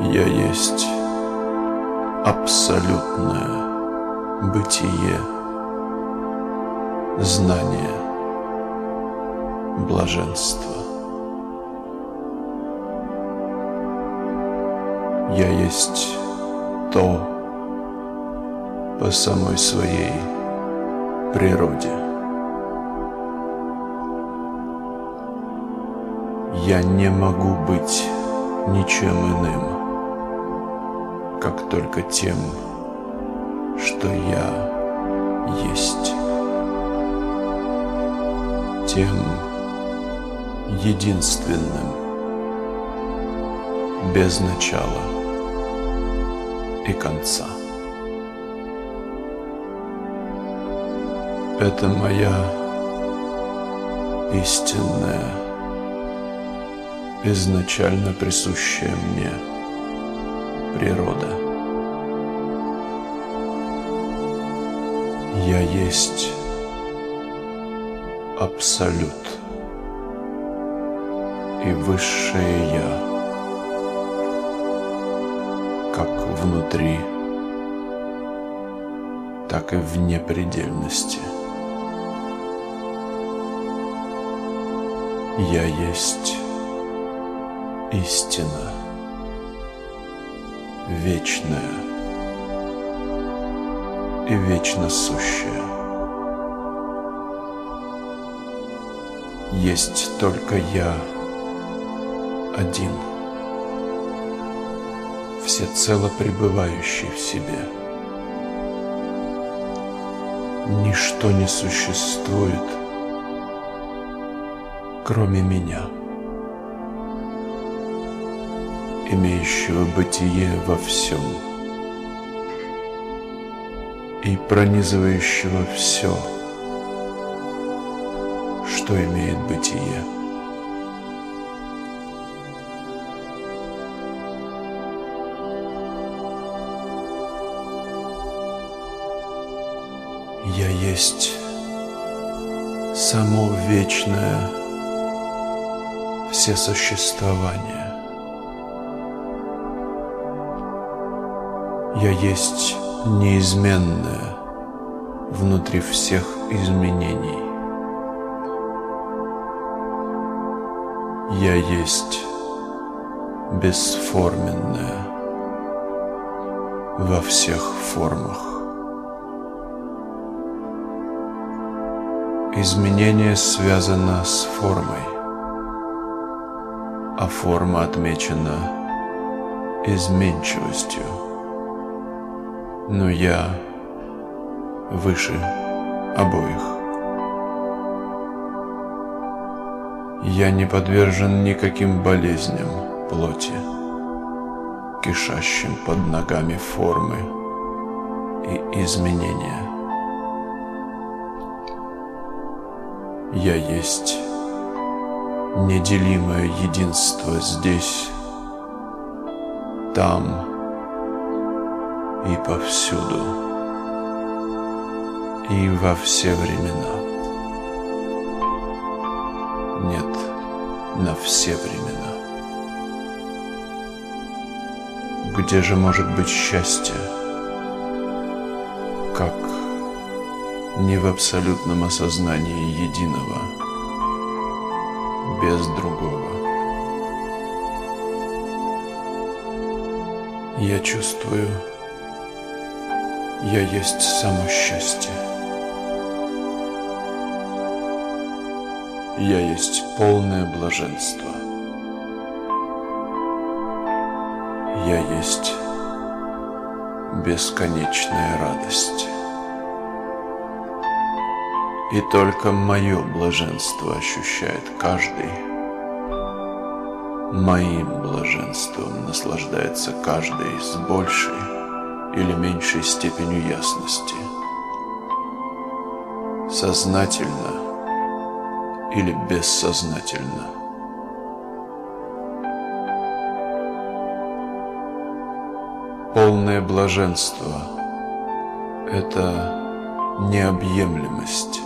Я есть абсолютное бытие, знание, блаженство. Я есть то по самой своей природе. Я не могу быть ничем иным, как только тем, что я есть, тем единственным, без начала и конца. Это моя истинная, изначально присущая мне природа. Я есть абсолют и высшее Я, как внутри, так и вне предельности. Я есть истина, вечная и вечно сущая. Есть только Я один, всецело пребывающий в себе. Ничто не существует, кроме меня, имеющего бытие во всем и пронизывающего все, что имеет бытие. Я есть само вечное всесуществование. Я есть неизменное внутри всех изменений. Я есть бесформенное во всех формах. Изменение связано с формой, а форма отмечена изменчивостью. Но я выше обоих. Я не подвержен никаким болезням плоти, кишащим под ногами формы и изменения. Я есть неделимое единство здесь, там и повсюду, и во все времена. Нет, на все времена. Где же может быть счастье, как не в абсолютном осознании единого, без другого? Я чувствую, я есть само счастье. Я есть полное блаженство. Я есть бесконечная радость. И только мое блаженство ощущает каждый. Моим блаженством наслаждается каждый с большей или меньшей степенью ясности. Сознательно или бессознательно. Полное блаженство – это необъемлемость.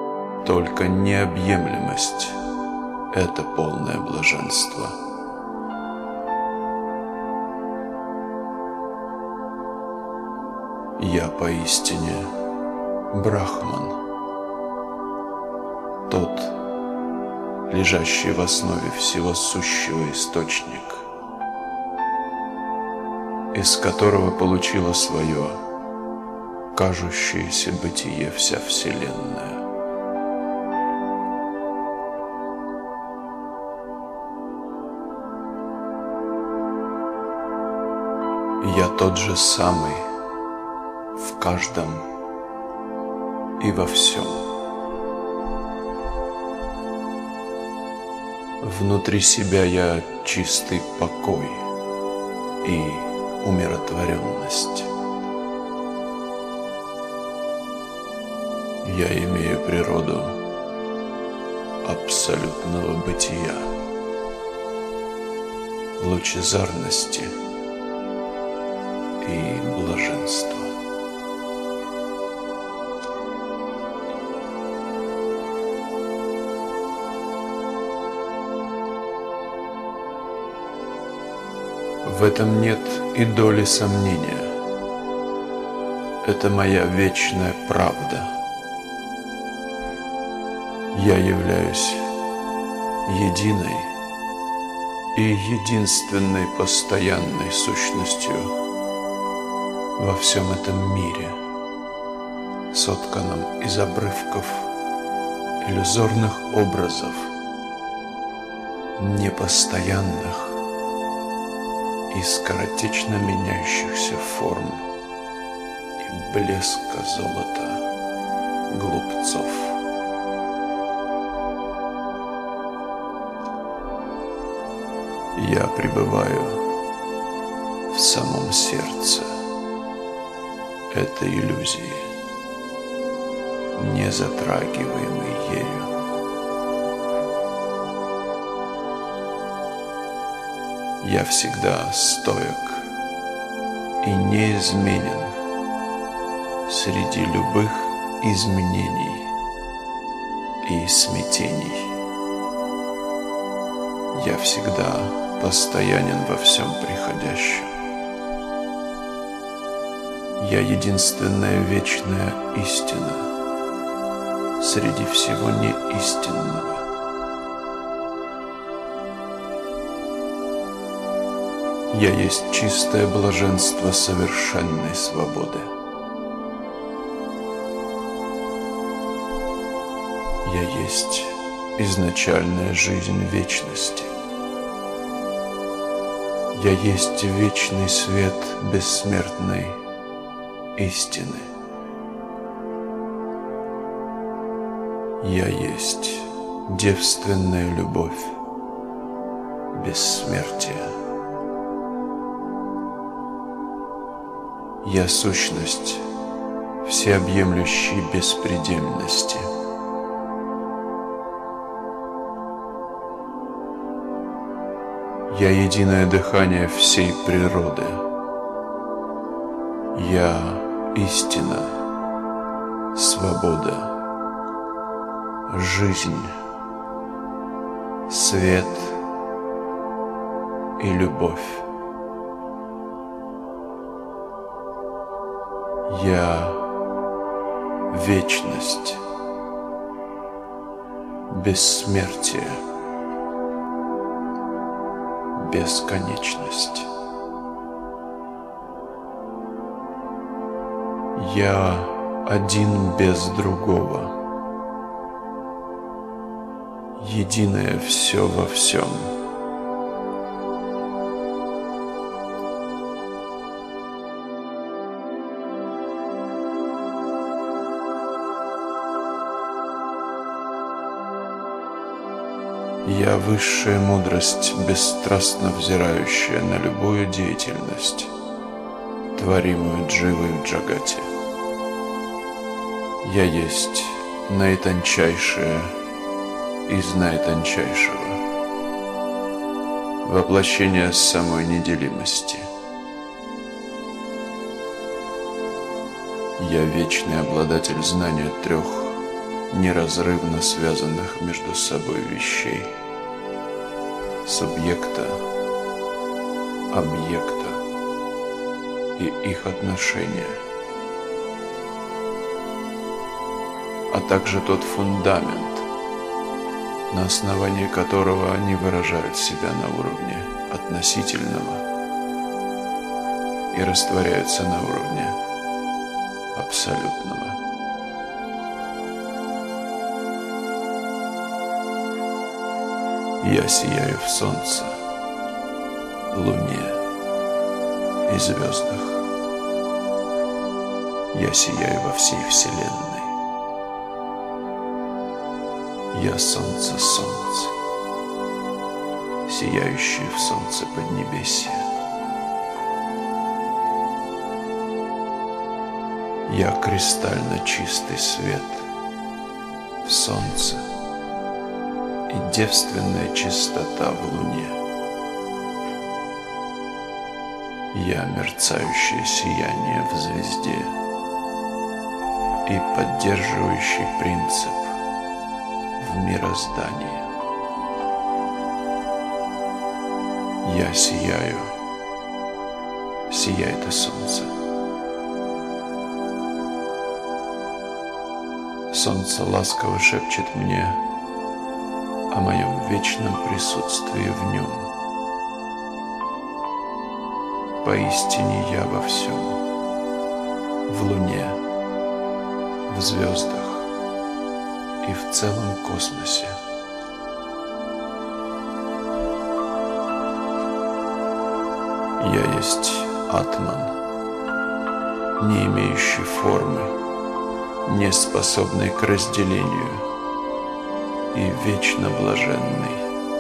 Только необъемлемость – это полное блаженство. Я поистине Брахман, тот, лежащий в основе всего сущего источник, из которого получила свое кажущееся бытие вся Вселенная. Я тот же самый в каждом и во всем. Внутри себя я чистый покой и умиротворенность. Я имею природу абсолютного бытия, лучезарности и блаженства. В этом нет и доли сомнения. Это моя вечная правда. Я являюсь единой и единственной постоянной сущностью во всем этом мире, сотканном из обрывков иллюзорных образов, непостоянных и скоротечно меняющихся форм и блеска золота глупцов. Я пребываю в самом сердце этой иллюзии, не затрагиваемой ею. Я всегда стоек и неизменен среди любых изменений и смятений. Я всегда постоянен во всем приходящем. Я единственная вечная истина среди всего неистинного. Я есть чистое блаженство совершенной свободы. Я есть изначальная жизнь вечности. Я есть вечный свет бессмертной истины. Я есть девственная любовь бессмертия. Я сущность всеобъемлющей беспредельности. Я единое дыхание всей природы. Я истина, свобода, жизнь, свет и любовь. Я вечность, бессмертие, бесконечность. Я один без другого, единое все во всем. Я высшая мудрость, бесстрастно взирающая на любую деятельность, творимую Дживой в Джагате. Я есть наитончайшее из наитончайшего, воплощение самой неделимости. Я вечный обладатель знания трех неразрывно связанных между собой вещей: субъекта, объекта и их отношения. а также тот фундамент, на основании которого они выражают себя на уровне относительного и растворяются на уровне абсолютного. Я сияю в солнце, луне и звездах. Я сияю во всей вселенной. Я солнце, сияющее в солнце поднебесья. Я кристально чистый свет в солнце и девственная чистота в луне. Я мерцающее сияние в звезде и поддерживающий принцип в мироздании. Я сияю, сияет и солнце. Солнце ласково шепчет мне о моем вечном присутствии в нем. Поистине я во всем, в луне, в звездах и в целом космосе. Я есть атман, не имеющий формы, не способный к разделению и вечно блаженный.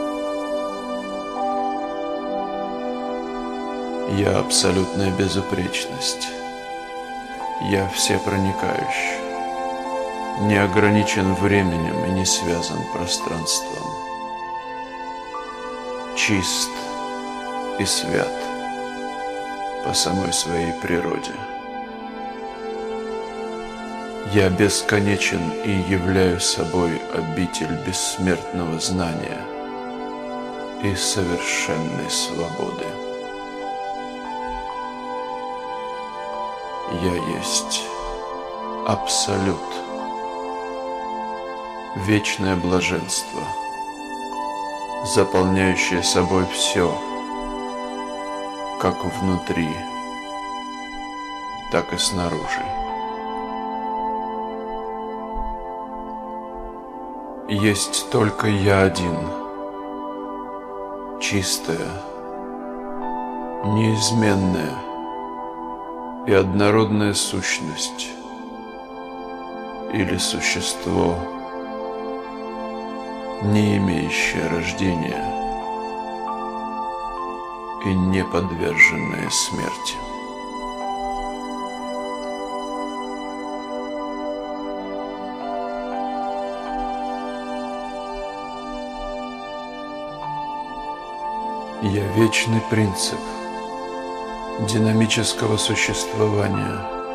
Я абсолютная безупречность. Я всепроникающий, не ограничен временем и не связан пространством. Чист и свят по самой своей природе. Я бесконечен и являю собой обитель бессмертного знания и совершенной свободы. Я есть абсолют, вечное блаженство, заполняющее собой все, как внутри, так и снаружи. Есть только я один, чистая, неизменная и однородная сущность или существо, не имеющее рождения и не подверженное смерти. Я вечный принцип динамического существования,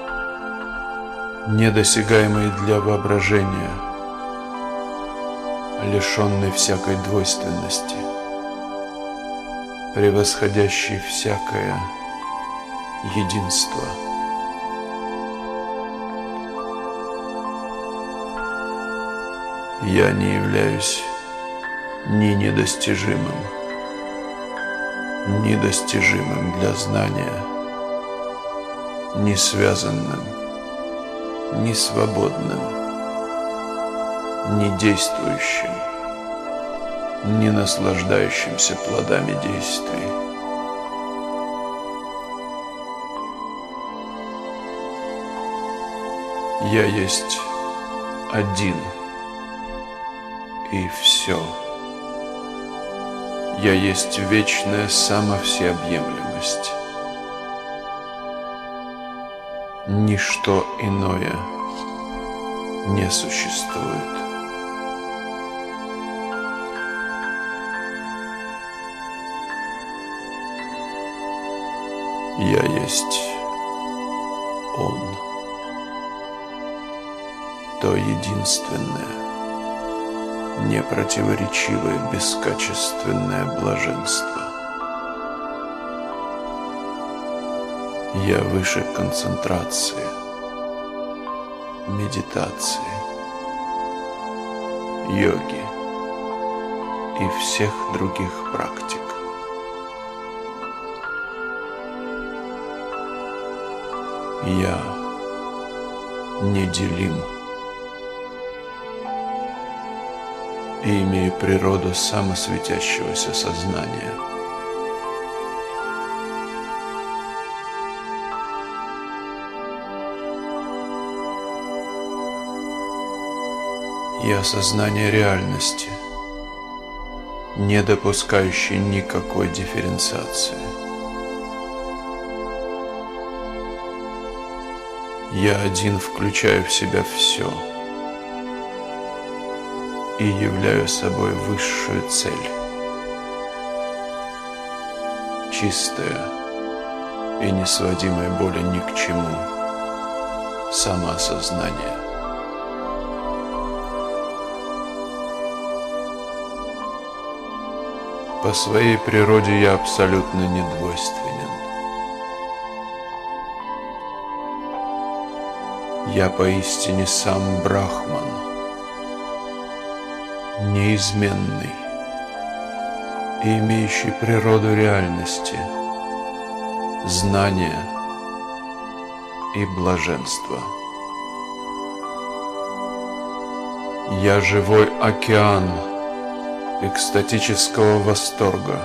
недосягаемый для воображения, лишенный всякой двойственности, превосходящий всякое единство. Я не являюсь ни недостижимым для знания, ни связанным, ни свободным, ни действующим, ни наслаждающимся плодами действий. Я есть один и все. Я есть вечная самовсеобъемлемость. Ничто иное не существует. Я есть Он, то единственное, непротиворечивое, бескачественное блаженство. Я выше концентрации, медитации йоги и всех других практик. Я неделим и имею природу самосветящегося сознания. Я сознание реальности, не допускающий никакой дифференциации. Я один включаю в себя все и являю собой высшую цель, чистое и несводимое более ни к чему самоосознание. По своей природе я абсолютно недвойственен. Я поистине сам Брахман, неизменный и имеющий природу реальности, знания и блаженства. Я живой океан экстатического восторга,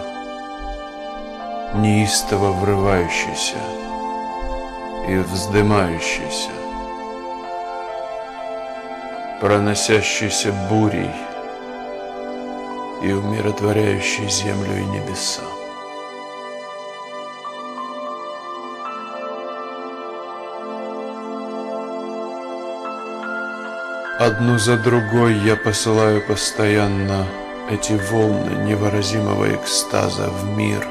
неистово врывающийся и вздымающийся, проносящийся бурей и умиротворяющий землю и небеса. Одну за другой я посылаю постоянно эти волны невыразимого экстаза в мир,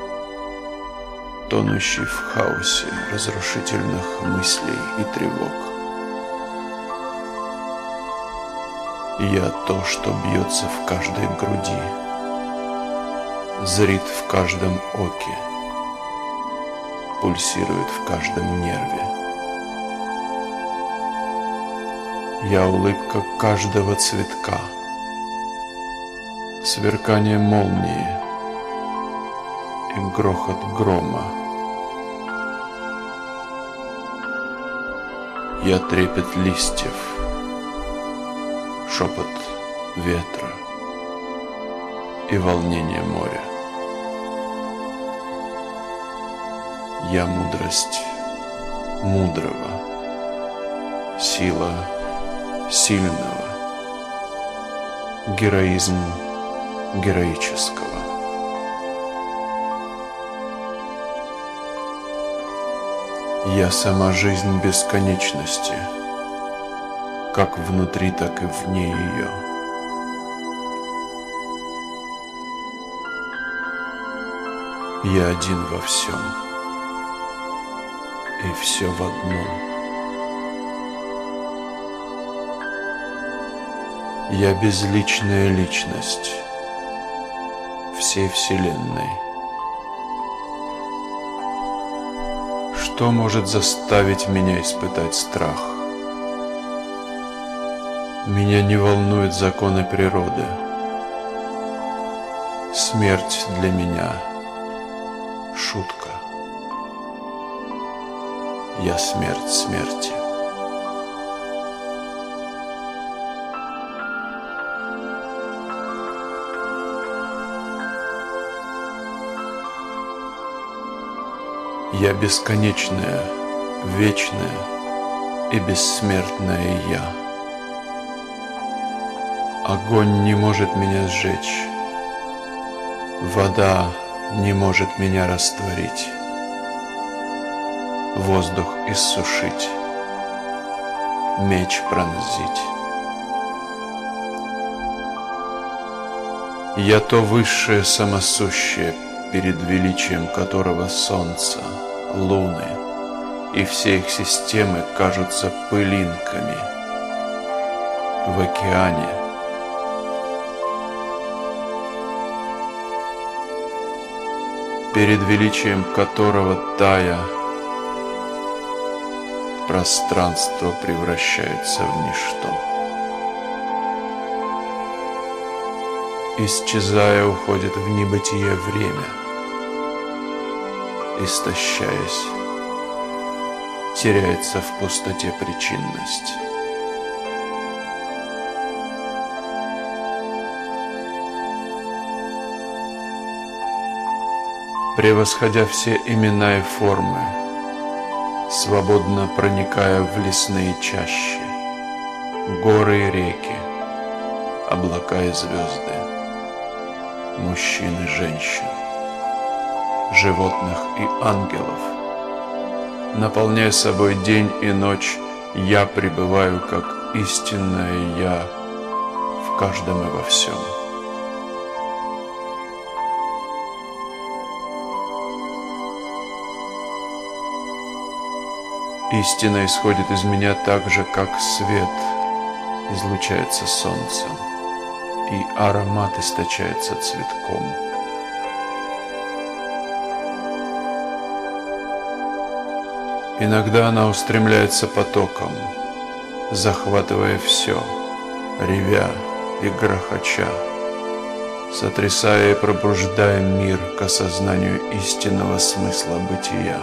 тонущий в хаосе разрушительных мыслей и тревог. Я то, что бьется в каждой груди, зрит в каждом оке, пульсирует в каждом нерве. Я улыбка каждого цветка, сверкание молнии и грохот грома. Я трепет листьев, шепот ветра и волнение моря. Я мудрость мудрого, сила сильного, героизм героического. Я сама жизнь бесконечности, как внутри, так и вне ее. Я один во всем, и все в одном. Я безличная личность всей Вселенной. Что может заставить меня испытать страх? Меня не волнуют законы природы. Смерть для меня — шутка. Я смерть смерти. Я бесконечное, вечное и бессмертное Я. Огонь не может меня сжечь, вода не может меня растворить, воздух иссушить, меч пронзить. Я то высшее самосущее, перед величием которого солнце, луны и все их системы кажутся пылинками в океане. Перед величием которого, тая, пространство превращается в ничто. исчезая, уходит в небытие время, истощаясь, теряется в пустоте причинность. Превосходя все имена и формы, свободно проникая в лесные чащи, горы и реки, облака и звезды, мужчин и женщин, животных и ангелов, наполняя собой день и ночь, я пребываю как истинное Я в каждом и во всем. Истина исходит из меня так же, как свет излучается солнцем, и аромат источается цветком. Иногда она устремляется потоком, захватывая все, ревя и грохоча, сотрясая и пробуждая мир к осознанию истинного смысла бытия.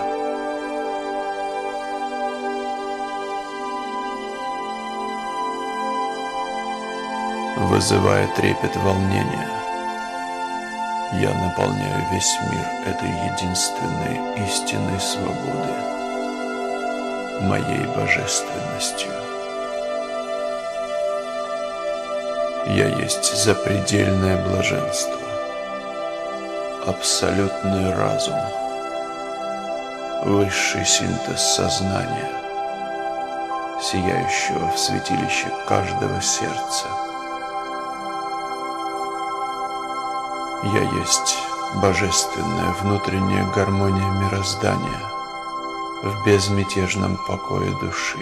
Вызывая трепет волнения, я наполняю весь мир этой единственной истинной свободы, моей божественностью. Я есть запредельное блаженство, абсолютный разум, высший синтез сознания, сияющего в святилище каждого сердца. Я есть божественная внутренняя гармония мироздания в безмятежном покое души.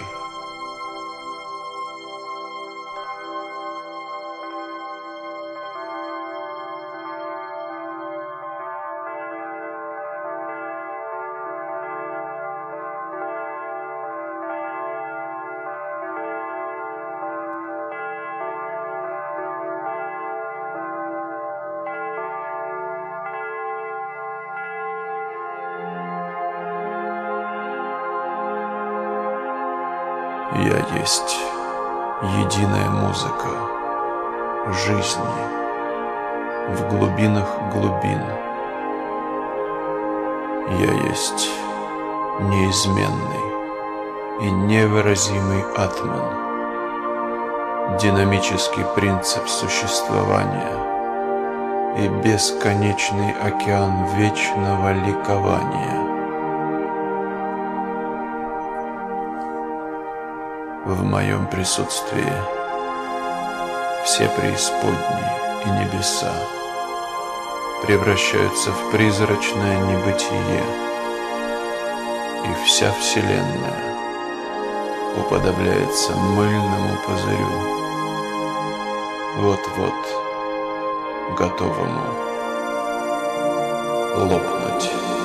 Я есть единая музыка жизни в глубинах глубин. Я есть неизменный и невыразимый атман, динамический принцип существования и бесконечный океан вечного ликования. В моем присутствии все преисподние и небеса превращаются в призрачное небытие, и вся Вселенная уподобляется мыльному пузырю, вот-вот готовому лопнуть.